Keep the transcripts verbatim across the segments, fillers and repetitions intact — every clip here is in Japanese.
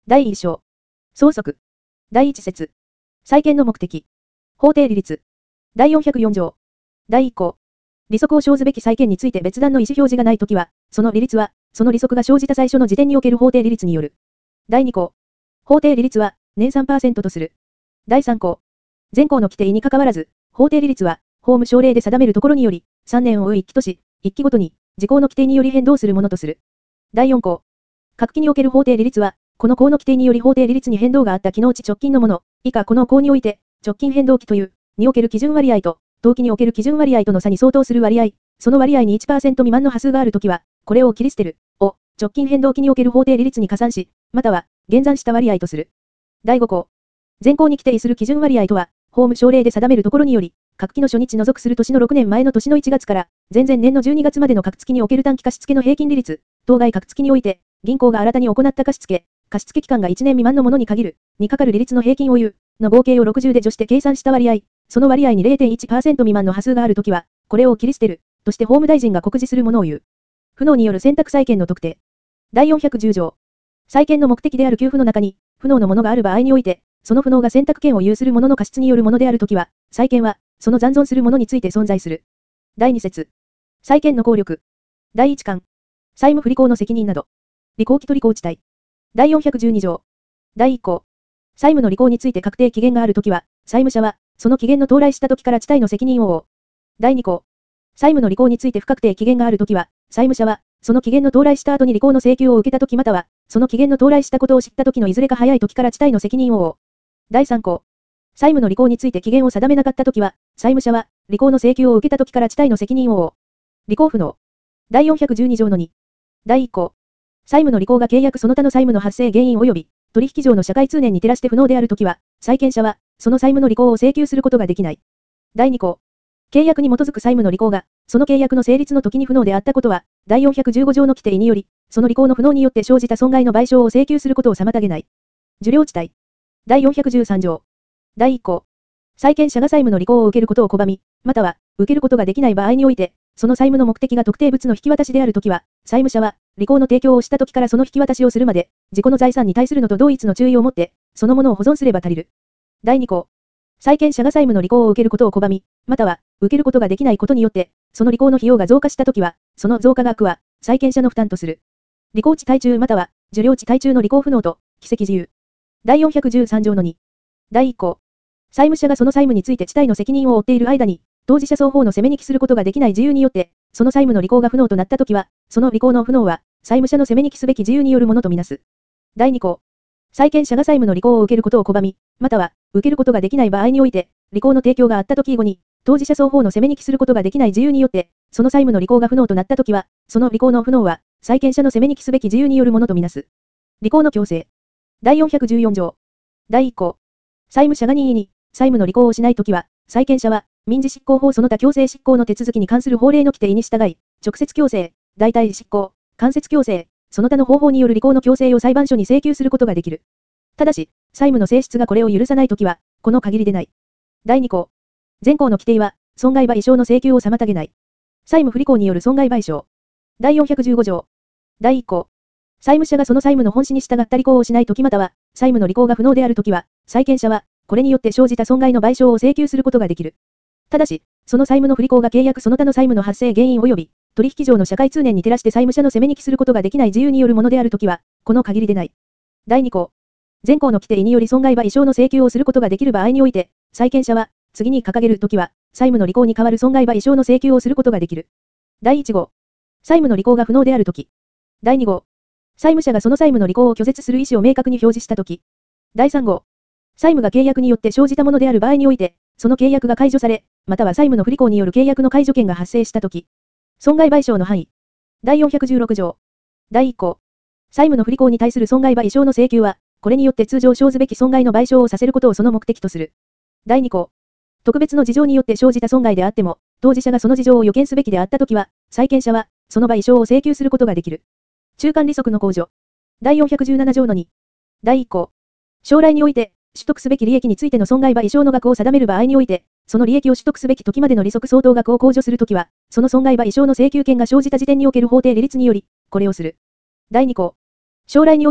だいいっ章。相続。だいいち節。債権の目的。法定利率。だいよんひゃくよん条。だいいっ項。利息を生ずべき債権について別段の意思表示がないときは、その利率は、その利息が生じた最初の時点における法定利率による。だいに項。法定利率は、年 さんパーセント とする。だいさん項。前項の規定にかかわらず、法定利率は、法務省令で定めるところにより、さんねんを追ういっ期とし、いっ期ごとに、時効の規定により変動するものとする。だいよん項。各期における法定利率は、この項の規定により法定利率に変動があった期のうち直近のもの、以下この項において、直近変動期という、における基準割合と、当期における基準割合との差に相当する割合、その割合に いちパーセント 未満の波数があるときは、これを切り捨てる、を、直近変動期における法定利率に加算し、または、減算した割合とする。だいご項。前項に規定する基準割合とは、法務省令で定めるところにより、各期の初日除くする年のろくねんまえの年のいちがつから、前々年のじゅうにがつまでの各月における短期貸付の平均利率、当該各月において、銀行が新たに行った貸付、貸付期間がいちねん未満のものに限る、にかかる利率の平均を有、の合計をろくじゅうで除して計算した割合、その割合に れいてんいちパーセント 未満の波数があるときは、これを切り捨てる、として法務大臣が告示するものを言う。不納による選択債権の特定。だいよんひゃくじゅう条。債権の目的である給付の中に、不納のものがある場合において、その不納が選択権を有する者の過失によるものであるときは、債権は、その残存するものについて存在する。だいに節。債権の効力。だいいち巻。債務不履行の責任など。履行期と履行地帯。だいよんひゃくじゅうに条。だいいっ項。債務の履行について確定期限があるときは、債務者は、その期限の到来したときから地帯の責任を負う。だいに項。債務の履行について不確定期限があるときは、債務者は、その期限の到来した後に履行の請求を受けたときまたは、その期限の到来したことを知ったときのいずれか早いときから地帯の責任を負う。だいさん項。債務の履行について期限を定めなかったときは、債務者は、履行の請求を受けたときから地帯の責任を負う。履行不能。だいよんひゃくじゅうに条のに。だいいっ項。債務の履行が契約その他の債務の発生原因及び、取引上の社会通念に照らして不能であるときは、債権者は、その債務の履行を請求することができない。だいに項。契約に基づく債務の履行が、その契約の成立の時に不能であったことは、だいよんひゃくじゅうご条の規定により、その履行の不能によって生じた損害の賠償を請求することを妨げない。受領地帯。だいよんひゃくじゅうさん条。だいいっ項。債権者が債務の履行を受けることを拒み、または、受けることができない場合において、その債務の目的が特定物の引き渡しであるときは、債務者は、履行の提供をしたときからその引き渡しをするまで、自己の財産に対するのと同一の注意を持って、そのものを保存すれば足りる。だいに項。債権者が債務の履行を受けることを拒み、または、受けることができないことによって、その履行の費用が増加したときは、その増加額は、債権者の負担とする。履行地帯中または、受領地帯中の履行不能と、起跡自由。だいよんひゃくじゅうさん条のに。だいいっ項。債務者がその債務について地帯の責任を負っている間に、当事者双方の責めに帰することができない自由によって、その債務の履行が不能となったときは、その履行の不能は、債務者の責めに帰すべき自由によるものとみなす。だいに項。債権者が債務の履行を受けることを拒み、または、受けることができない場合において、履行の提供があったとき以後に、当事者双方の責めに帰することができない自由によって、その債務の履行が不能となったときは、その履行の不能は、債権者の責めに帰すべき自由によるものとみなす。履行の強制。だいよんひゃくじゅうよん条。だいいっ項。債務者が任意に、債務の履行をしないときは、債権者は、民事執行法その他強制執行の手続きに関する法令の規定に従い、直接強制、代替執行、間接強制、その他の方法による履行の強制を裁判所に請求することができる。ただし、債務の性質がこれを許さないときは、この限りでない。だいに項。前項の規定は、損害賠償の請求を妨げない。債務不履行による損害賠償。だいよんひゃくじゅうご条。だいいっ項。債務者がその債務の本旨に従った履行をしないときまたは、債務の履行が不能であるときは、債権者は、これによって生じた損害の賠償を請求することができる。ただし、その債務の不履行が契約その他の債務の発生原因及び、取引上の社会通念に照らして債務者の責めに帰することができない自由によるものであるときは、この限りでない。だいに項。前項の規定により損害賠償の請求をすることができる場合において、債権者は、次に掲げるときは、債務の履行に代わる損害賠償の請求をすることができる。だいいち号。債務の履行が不能であるとき。だいに号。債務者がその債務の履行を拒絶する意思を明確に表示したとき。だいさん号。債務が契約によって生じたものである場合において、その契約が解除され、または債務の不履行による契約の解除権が発生したとき。損害賠償の範囲。だいよんひゃくじゅうろく条。だいいっ項。債務の不履行に対する損害賠償の請求は、これによって通常生ずべき損害の賠償をさせることをその目的とする。だいに項。特別の事情によって生じた損害であっても、当事者がその事情を予見すべきであったときは、債権者は、その賠償を請求することができる。中間利息の控除。だいよんひゃくじゅうなな条のに。だいいっ項。将来において、取得すべき利益についての損害賠償の額を定める場合において、その利益を取得すべき時までの利息相当額を控除するときは、その損害賠償の請求権が生じた時点における法定利率により、これをする。だいに項。将来において、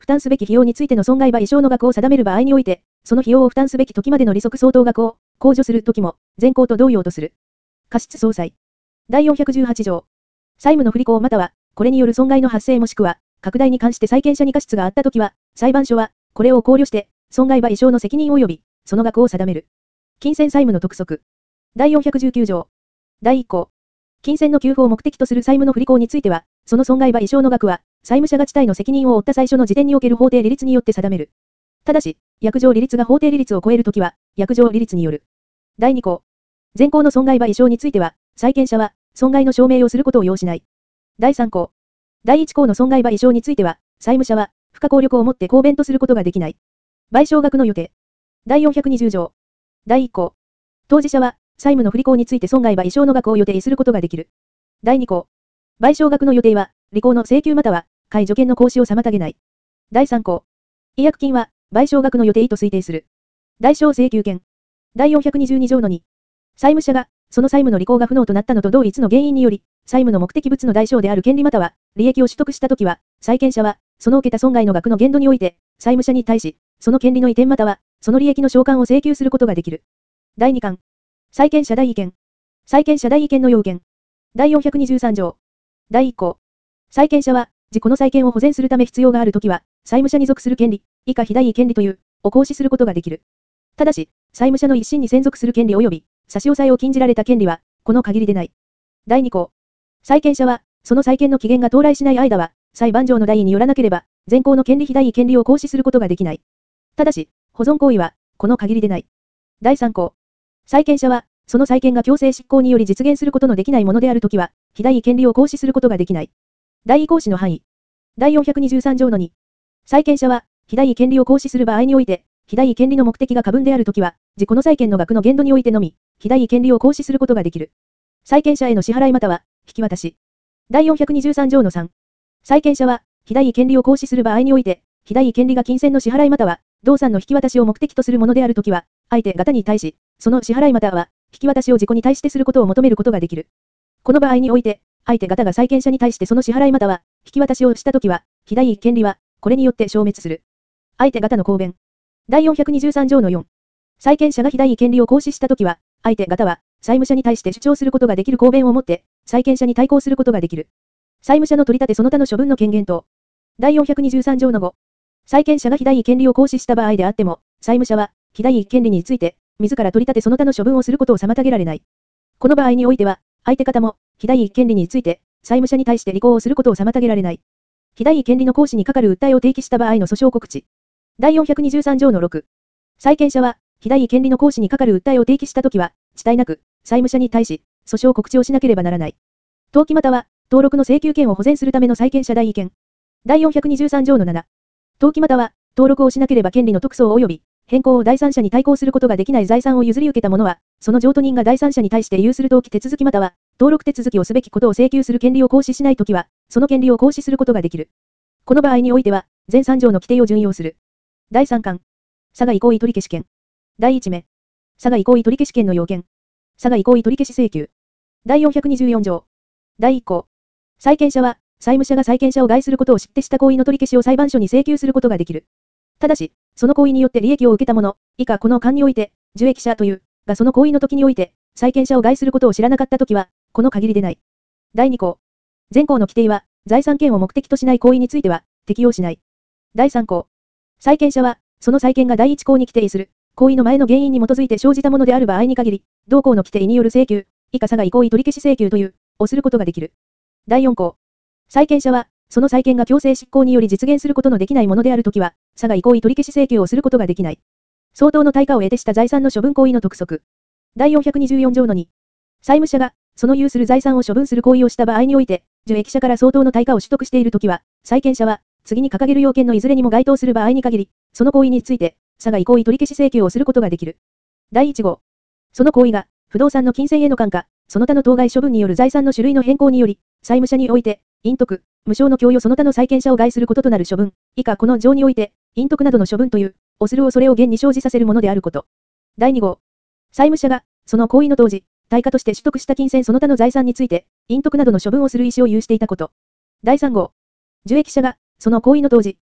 負担すべき費用についての損害賠償の額を定める場合において、その費用を負担すべき時までの利息相当額を控除するときも、前項と同様とする。過失相殺。だいよんひゃくじゅうはち条。債務の不履行または、これによる損害の発生もしくは、拡大に関して債権者に過失があったときは、裁判所は、これを考慮して、損害賠償の責任及び、その額を定める。金銭債務の督促。だいよんひゃくじゅうきゅう条。だいいっ項。金銭の給付を目的とする債務の不履行については、その損害賠償の額は、債務者が地帯の責任を負った最初の時点における法定利率によって定める。ただし、約定利率が法定利率を超えるときは、約定利率による。だいに項。前項の損害賠償については、債権者は、損害の証明をすることを要しない。だいさん項。だいいち項の損害賠償については、債務者は、不可抗力をもって抗弁とすることができない。賠償額の予定。だいよんひゃくにじゅう条。だいいっ項。当事者は、債務の不履行について損害賠償の額を予定することができる。だいに項。賠償額の予定は、履行の請求または、解除権の行使を妨げない。だいさん項。違約金は、賠償額の予定と推定する。代償請求権。だいよんひゃくにじゅうに条のに。債務者が、その債務の履行が不能となったのと同一の原因により、債務の目的物の代償である権利または、利益を取得したときは、債権者は、その受けた損害の額の限度において、債務者に対し、その権利の移転または、その利益の償還を請求することができる。だいに項。債権者代位権。債権者代位権の要件。だいよんひゃくにじゅうさん条。だいいっ項。債権者は、自己の債権を保全するため必要があるときは、債務者に属する権利、以下非代位権利という、を行使することができる。ただし、債務者の一審に専属する権利及び、差し押さえを禁じられた権利は、この限りでない。だいに項。債権者は、その債権の期限が到来しない間は、裁判上の代位によらなければ、前項の権利非代位権利を行使することができない。ただし、保存行為は、この限りでない。だいさん項。債権者は、その債権が強制執行により実現することのできないものであるときは、非代位権利を行使することができない。代位行使の範囲。だいよんひゃくにじゅうさん条のに。債権者は、非代位権利を行使する場合において、非代位権利の目的が過分であるときは、自己の債権の額の限度においてのみ、非代位権利を行使することができる。債権者への支払いまたは、引き渡し。だいよんひゃくにじゅうさん条のさん。債権者は、非代位権利を行使する場合において、非代位権利が金銭の支払いまたは、動産の引き渡しを目的とするものであるときは、相手方に対し、その支払いまたは、引き渡しを自己に対してすることを求めることができる。この場合において、相手方が債権者に対してその支払いまたは、引き渡しをしたときは、非代位権利は、これによって消滅する。相手方の抗弁。だいよんひゃくにじゅうさん条のよん。債権者が非代位権利を行使したときは、相手方は、債務者に対して主張することができる抗弁をもって、債権者に対抗することができる。債務者の取り立てその他の処分の権限等。だいよんひゃくにじゅうさん条のご。債権者が非代位権利を行使した場合であっても、債務者は、非代位権利について、自ら取り立てその他の処分をすることを妨げられない。この場合においては、相手方も、非代位権利について、債務者に対して履行をすることを妨げられない。非代位権利の行使に係る訴えを提起した場合の訴訟告知。だいよんひゃくにじゅうさん条のろく。債権者は、非代位権利の行使に係る訴えを提起したときは、遅滞なく、債務者に対し、訴訟告知をしなければならない。登記または、登録の請求権を保全するための債権者代位権。だいよんひゃくにじゅうさん条のなな。登記または、登録をしなければ権利の特措及び、変更を第三者に対抗することができない財産を譲り受けた者は、その譲渡人が第三者に対して有する登記手続きまたは、登録手続きをすべきことを請求する権利を行使しないときは、その権利を行使することができる。この場合においては、前さん条の規定を準用する。だいさん項。差が行為取消権。だいいち目。差が行為取消権の要件。差が行為取消請求。だいよんひゃくにじゅうよん条。だいいっ項。債権者は、債務者が債権者を害することを知ってした行為の取り消しを裁判所に請求することができる。ただし、その行為によって利益を受けた者、以下この間において、受益者という、がその行為の時において、債権者を害することを知らなかったときは、この限りでない。だいに項。前項の規定は、財産権を目的としない行為については、適用しない。だいさん項。債権者は、その債権がだいいち項に規定する、行為の前の原因に基づいて生じたものである場合に限り、同項の規定による請求、以下差が行為取消請求という、をすることができる。だいよん項。債権者は、その債権が強制執行により実現することのできないものであるときは、差が行為取消請求をすることができない。相当の対価を得てした財産の処分行為の督促。だいよんひゃくにじゅうよん条のに。債務者が、その有する財産を処分する行為をした場合において、受益者から相当の対価を取得しているときは、債権者は、次に掲げる要件のいずれにも該当する場合に限り、その行為について、差が行為取消請求をすることができる。だいいち号。その行為が、不動産の金銭への還過、その他の当該処分による財産の種類の変更により、債務者において、隠匿、無償の供与その他の債権者を害することとなる処分、以下この条において、隠匿などの処分という、をする恐れを現に生じさせるものであること。だいに号。債務者が、その行為の当時、対価として取得した金銭その他の財産について、隠匿などの処分をする意思を有していたこと。だいさん号。受益者が、その行為の当時、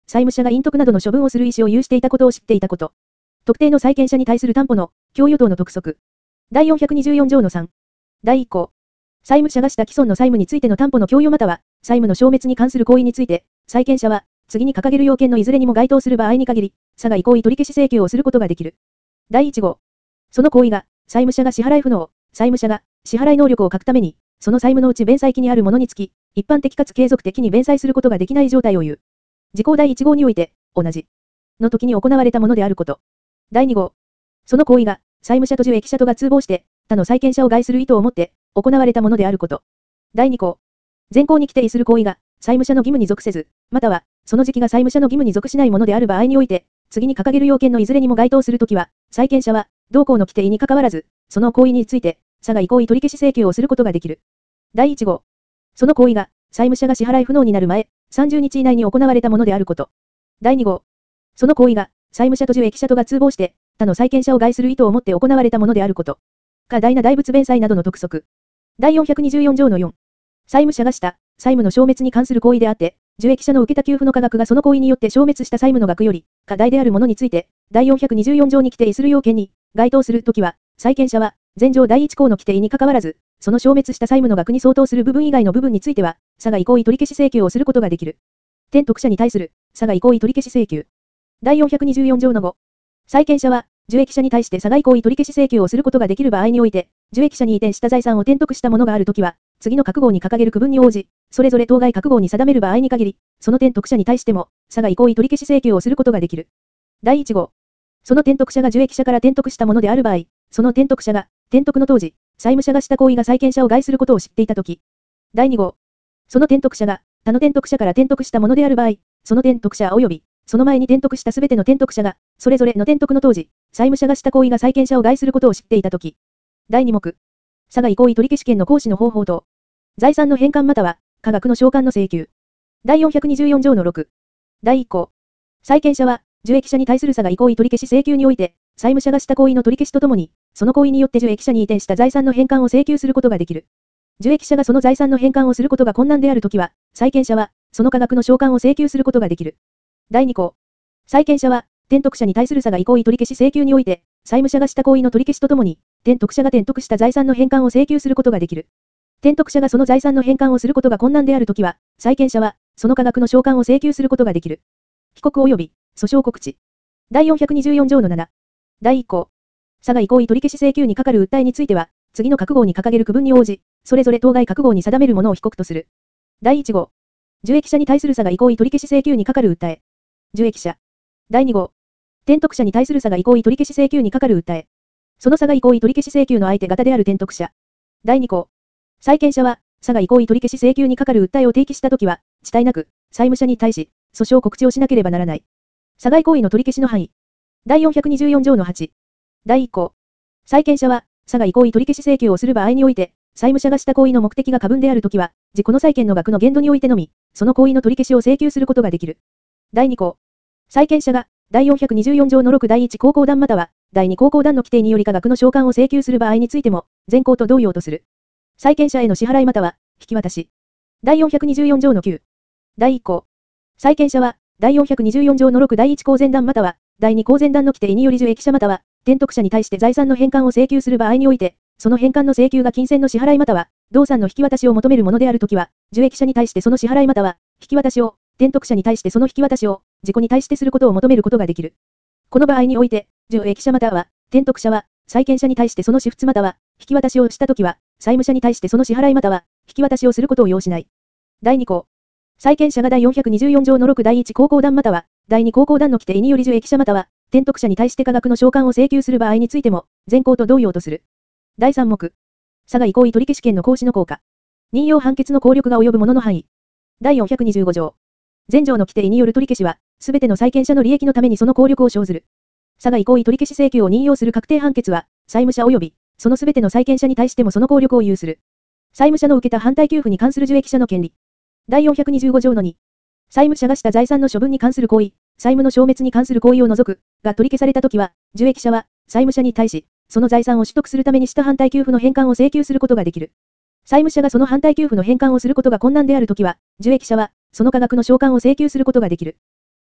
債務者が隠匿などの処分をする意思を有していたことを知っていたこと。特定の債権者に対する担保の供与等の督促。だいよんひゃくにじゅうよん条のさん。だいいっ項。債務者がした既存の債務についての担保の供与または、債務の消滅に関する行為について、債権者は、次に掲げる要件のいずれにも該当する場合に限り、差外行為取消請求をすることができる。だいいち号。その行為が、債務者が支払い不能、債務者が支払い能力を欠くために、その債務のうち弁済期にあるものにつき、一般的かつ継続的に弁済することができない状態を言う。時効だいいち号において、同じ。の時に行われたものであること。だいに号。その行為が、債務者と受益者とが通報して、他の債権者を害する意図を持って、行われたものであること。だいに項。前項に規定する行為が、債務者の義務に属せず、または、その時期が債務者の義務に属しないものである場合において、次に掲げる要件のいずれにも該当するときは、債権者は、同項の規定に関わらず、その行為について、差外行為取消請求をすることができる。だいいち号。その行為が、債務者が支払い不能になる前、さんじゅうにち以内に行われたものであること。だいに号。その行為が、債務者と受益者とが通報して、他の債権者を害する意図を持って行われたものであること。過大な代物弁済などの督促。だいよんひゃくにじゅうよん条のよん。債務者がした、債務の消滅に関する行為であって、受益者の受けた給付の価額がその行為によって消滅した債務の額より、過大であるものについて、だいよんひゃくにじゅうよん条に規定する要件に、該当するときは、債権者は、前条だいいち項の規定に関わらず、その消滅した債務の額に相当する部分以外の部分については、差外行為取消請求をすることができる。転得者に対する、差外行為取消請求。だいよんひゃくにじゅうよん条のご。債権者は、受益者に対して差外行為取消請求をすることができる場合において、受益者に移転した財産を転得したものがあるときは、次の各号に掲げる区分に応じ、それぞれ当該各号に定める場合に限り、その転得者に対しても、差外行為取消請求をすることができる。だいいち号。その転得者が受益者から転得したものである場合、その転得者が、転得の当時、債務者がした行為が債権者を害することを知っていたとき。だいに号。その転得者が、他の転得者から転得したものである場合、その転得者及び、その前に転得したすべての転得者が、それぞれの転得の当時、債務者がした行為が債権者を害することを知っていたとき。だいに目。差外行為取消権の行使の方法と、財産の返還または、価額の償還の請求。だいよんひゃくにじゅうよん条のろく。だいいっ項。債権者は、受益者に対する差外行為取消請求において、債務者がした行為の取り消しとともに、その行為によって受益者に移転した財産の返還を請求することができる。受益者がその財産の返還をすることが困難であるときは、債権者は、その価格の償還を請求することができる。だいに項。債権者は、転得者に対する差外行為取消請求において、債務者がした行為の取り消しとともに、転得者が転得した財産の返還を請求することができる。転得者がその財産の返還をすることが困難であるときは、債権者は、その価格の償還を請求することができる。被告及び、訴訟告知。だいよんひゃくにじゅうよん条のなな。だいいっ項。差外行為取消請求にかかる訴えについては、次の各号に掲げる区分に応じ、それぞれ当該各号に定めるものを被告とする。だいいち号。受益者に対する差外行為取消請求にかかる訴え。受益者。だいに号。転得者に対する差外行為取消請求にかかる訴え。その差外行為取消請求の相手方である転得者。だいに項。債権者は、差外行為取消請求にかかる訴えを提起したときは、遅滞なく、債務者に対し、訴訟告知をしなければならない。差外行為の取り消しの範囲。だいよんひゃくにじゅうよん条のはち。だいいっ項。債権者は、差外行為取消請求をする場合において、債務者がした行為の目的が過分であるときは、自己の債権の額の限度においてのみ、その行為の取り消しを請求することができる。だいに項。債権者が、だいよんひゃくにじゅうよん条のろくだいいち項公団または、だいに項公団の規定により価額の償還を請求する場合についても、前項と同様とする。債権者への支払いまたは、引き渡し。だいよんひゃくにじゅうよん条のきゅう。だいいっ項。債権者は、だいよんひゃくにじゅうよん条のろくだいいち項前段または、だいに項前段の規定により受益者または、転得者に対して財産の返還を請求する場合において、その返還の請求が金銭の支払いまたは、動産の引き渡しを求めるものであるときは、受益者に対してその支払いまたは、引き渡しを、転得者に対してその引き渡しを、自己に対してすることを求めることができる。この場合において、受益者または、転得者は、債権者に対してその支出または、引き渡しをしたときは、債務者に対してその支払いまたは、引き渡しをすることを要しない。だいに項。債権者がだいよんひゃくにじゅうよん条のろくだいいち項公団または、だいに項公団の規定により受益者または、転得者に対して価額の償還を請求する場合についても、前項と同様とする。だいさん目。差外行為取消権の行使の効果。任用判決の効力が及ぶものの範囲。だいよんひゃくにじゅうご条。前条の規定による取り消しは、すべての債権者の利益のためにその効力を生ずる。差外行為取消請求を任用する確定判決は、債務者及び、そのすべての債権者に対してもその効力を有する。債務者の受けた反対給付に関する受益者の権利。だいよんひゃくにじゅうご条のに。債務者がした財産の処分に関する行為、債務の消滅に関する行為を除く、が取り消されたときは、受益者は、債務者に対し、その財産を取得するためにした反対給付の返還を請求することができる。債務者がその反対給付の返還をすることが困難であるときは、受益者は、その価額の償還を請求することができる。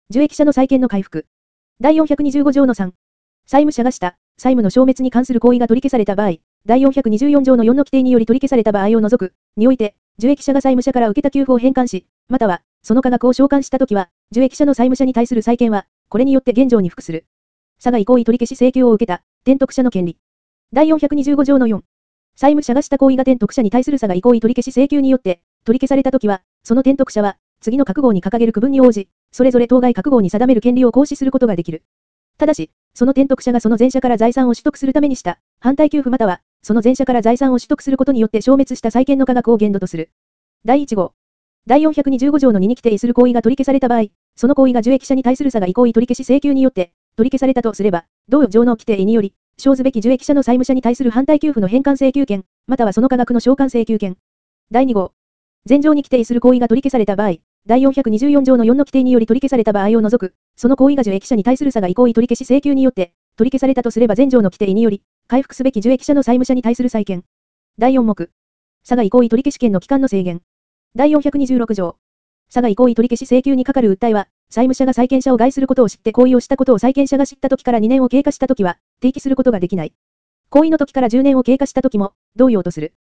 受益者の債権の回復。だいよんひゃくにじゅうご条のさん。債務者がした債務の消滅に関する行為が取り消された場合、だいよんひゃくにじゅうよん条のよんの規定により取り消された場合を除く、において、受益者が債務者から受けた給付を返還し、または、その価額を償還したときは、受益者の債務者に対する債権は、これによって現状に服する。差が行為取り消し請求を受けた、転得者の権利。だいよんひゃくにじゅうご条のよん。債務者がした行為が転得者に対する差が行為取り消し請求によって、取り消されたときは、その転得者は、次の各号に掲げる区分に応じ、それぞれ当該各号に定める権利を行使することができる。ただし、その転得者がその前者から財産を取得するためにした、反対給付または、その前者から財産を取得することによって消滅した債権の価額を限度とする。だいいち号。だいよんひゃくにじゅうご条のにに規定する行為が取り消された場合、その行為が受益者に対する差が行為取り消し請求によって、取り消されたとすれば、同条の規定により、生ずべき受益者の債務者に対する反対給付の返還請求権、またはその価額の償還請求権。だいに号。前条に規定する行為が取り消された場合、だいよんひゃくにじゅうよん条のよんの規定により取り消された場合を除く、その行為が受益者に対する差が行為取り消し請求によって、取り消されたとすれば前条の規定により、回復すべき受益者の債務者に対する債権。だいよん目。差が行為取り消し権の期間の制限。だいよんひゃくにじゅうろく条。差が行為取り消し請求にかかる訴えは、債務者が債権者を害することを知って行為をしたことを債権者が知った時からにねんを経過した時は、提起することができない。行為の時からじゅうねんを経過した時も、同様とする。